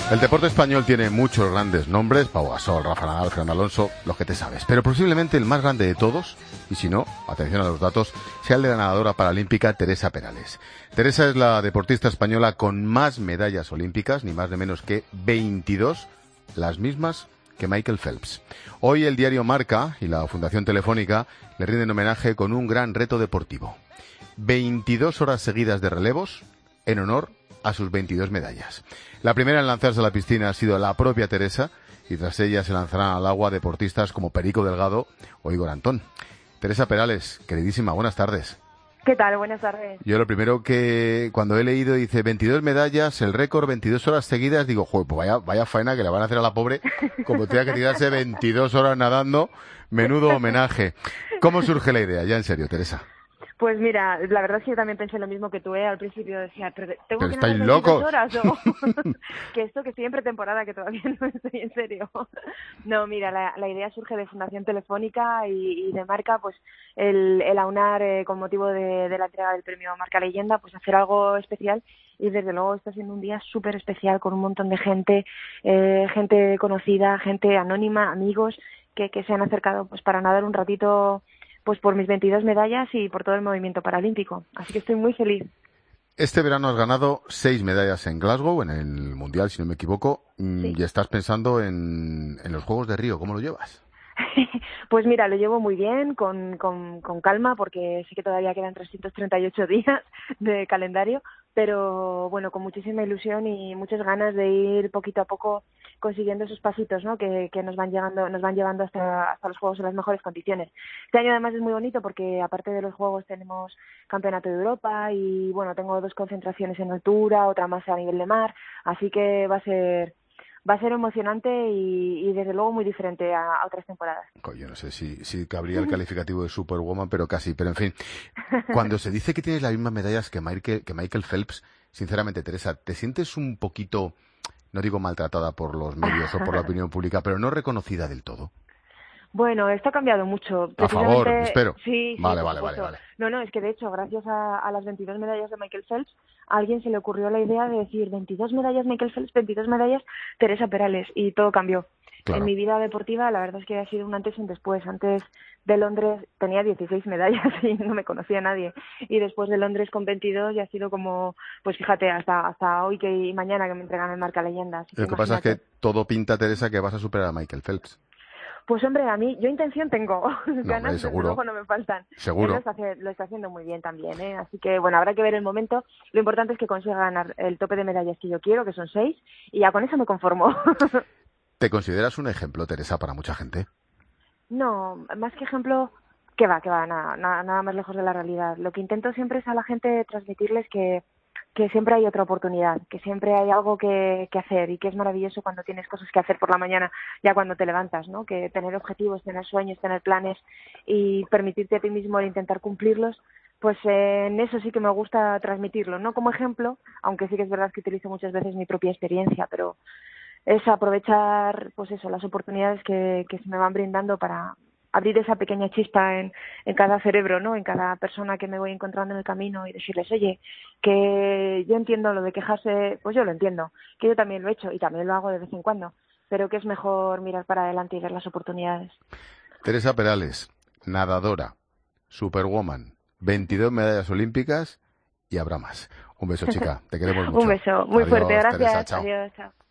El deporte español tiene muchos grandes nombres: Pau Gasol, Rafa Nadal, Fernando Alonso, los que te sabes. Pero posiblemente el más grande de todos, y si no, atención a los datos, sea el de la nadadora paralímpica Teresa Perales. Teresa es la deportista española con más medallas olímpicas, ni más ni menos que 22, las mismas que Michael Phelps. Hoy el diario Marca y la Fundación Telefónica le rinden homenaje con un gran reto deportivo: 22 horas seguidas de relevos en honor a sus 22 medallas. La primera en lanzarse a la piscina ha sido la propia Teresa, y tras ella se lanzarán al agua deportistas como Perico Delgado o Igor Antón. Teresa Perales, queridísima, buenas tardes. ¿Qué tal? Buenas tardes. Yo lo primero que, cuando he leído, dice 22 medallas, el récord, 22 horas seguidas, digo, joder, pues vaya faena que le van a hacer a la pobre, como tenga que tirarse 22 horas nadando, menudo homenaje. ¿Cómo surge la idea? Ya en serio, Teresa. Pues mira, la verdad es que yo también pensé lo mismo que tú, Al principio decía, pero tengo ¿Pero que estáis nadar locos? 22 horas, o que estoy en pretemporada, que todavía no estoy en serio. No, mira, la idea surge de Fundación Telefónica y de Marca, pues el aunar con motivo de la entrega del premio Marca Leyenda, pues hacer algo especial. Y desde luego está siendo un día súper especial con un montón de gente, gente conocida, gente anónima, amigos que se han acercado pues para nadar un ratito, pues por mis 22 medallas y por todo el movimiento paralímpico. Así que estoy muy feliz. Este verano has ganado 6 medallas en Glasgow, en el Mundial, si no me equivoco, Sí. y estás pensando en los Juegos de Río. ¿Cómo lo llevas? Pues mira, lo llevo muy bien, con calma, porque sé que todavía quedan 338 días de calendario, pero bueno, con muchísima ilusión y muchas ganas de ir poquito a poco consiguiendo esos pasitos, ¿no? que nos van llevando hasta los Juegos en las mejores condiciones. Este año además es muy bonito porque aparte de los Juegos tenemos Campeonato de Europa y bueno, tengo 2 concentraciones en altura, otra más a nivel de mar, así que va a ser emocionante y desde luego muy diferente a otras temporadas. Yo no sé si cabría el calificativo de Superwoman, pero casi. Pero en fin, cuando se dice que tienes las mismas medallas que Michael Phelps, sinceramente, Teresa, ¿te sientes un poquito, no digo maltratada por los medios o por la opinión pública, pero no reconocida del todo? Bueno, esto ha cambiado mucho. A favor, espero. Sí, Vale. por supuesto. No, es que de hecho, gracias a las 22 medallas de Michael Phelps, a alguien se le ocurrió la idea de decir 22 medallas Michael Phelps, 22 medallas Teresa Perales, y todo cambió. Claro. En mi vida deportiva, la verdad es que ha sido un antes y un después. Antes de Londres tenía 16 medallas y no me conocía nadie. Y después de Londres con 22 ya ha sido como, pues fíjate, hasta hoy y mañana que me entregan el Marca Leyenda. Así Lo que pasa es que todo pinta, Teresa, que vas a superar a Michael Phelps. Pues hombre, a mí, yo intención tengo, ganas desde luego no me faltan. Seguro. Él lo está haciendo muy bien también, así que bueno, habrá que ver el momento. Lo importante es que consiga ganar el tope de medallas que yo quiero, que son 6, y ya con eso me conformo. ¿Te consideras un ejemplo, Teresa, para mucha gente? No, más que ejemplo, que va, nada más lejos de la realidad. Lo que intento siempre es a la gente transmitirles que siempre hay otra oportunidad, que siempre hay algo que hacer y que es maravilloso cuando tienes cosas que hacer por la mañana, ya cuando te levantas, ¿no? Que tener objetivos, tener sueños, tener planes y permitirte a ti mismo el intentar cumplirlos, pues en eso sí que me gusta transmitirlo, no como ejemplo, aunque sí que es verdad que utilizo muchas veces mi propia experiencia, pero es aprovechar, pues eso, las oportunidades que se me van brindando para abrir esa pequeña chispa en cada cerebro, ¿no? En cada persona que me voy encontrando en el camino y decirles, oye, que yo entiendo lo de quejarse, pues yo lo entiendo, que yo también lo he hecho y también lo hago de vez en cuando, pero que es mejor mirar para adelante y ver las oportunidades. Teresa Perales, nadadora, Superwoman, 22 medallas olímpicas y habrá más. Un beso, chica, te queremos mucho. Un beso, muy Adiós, fuerte, gracias. Teresa, chao. Adiós, chao.